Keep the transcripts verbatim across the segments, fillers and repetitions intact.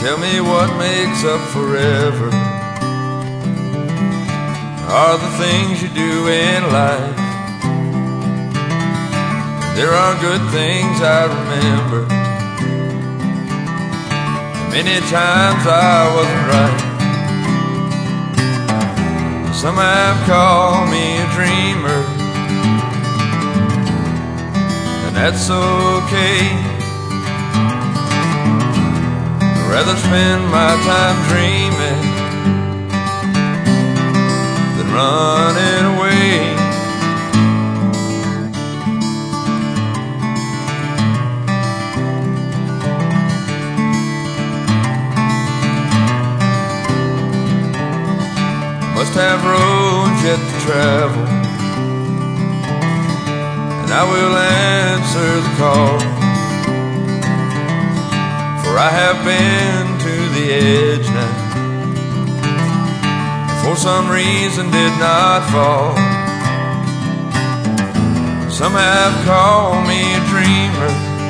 Tell me what makes up forever. Are the things you do in life? There are good things I remember. Many times I wasn't right. Some have called me a dreamer, and that's okay. I'd rather spend my time dreaming than running away. Must have roads yet to travel, and I will answer the call. For I have been to the edge now, for some reason did not fall. Some have called me a dreamer,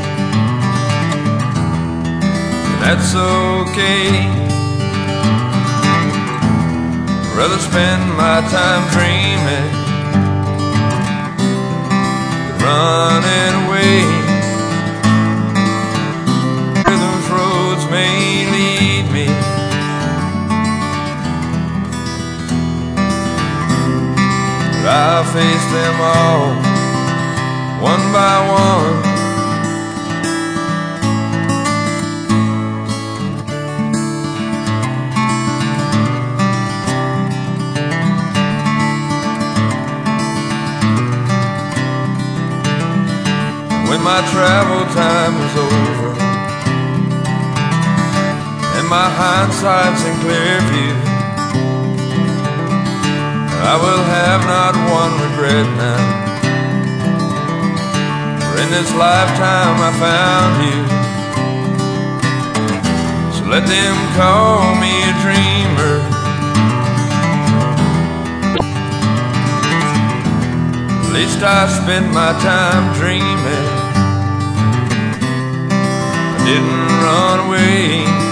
and that's okay. I'd rather spend my time dreaming than running away. Where those roads may lead me, but I'll face them all, one by one. When my travel time is over and my hindsight's in clear view, I will have not one regret now, for in this lifetime I found you. So let them call me a dreamer, at least I spent my time dreaming. Didn't run away.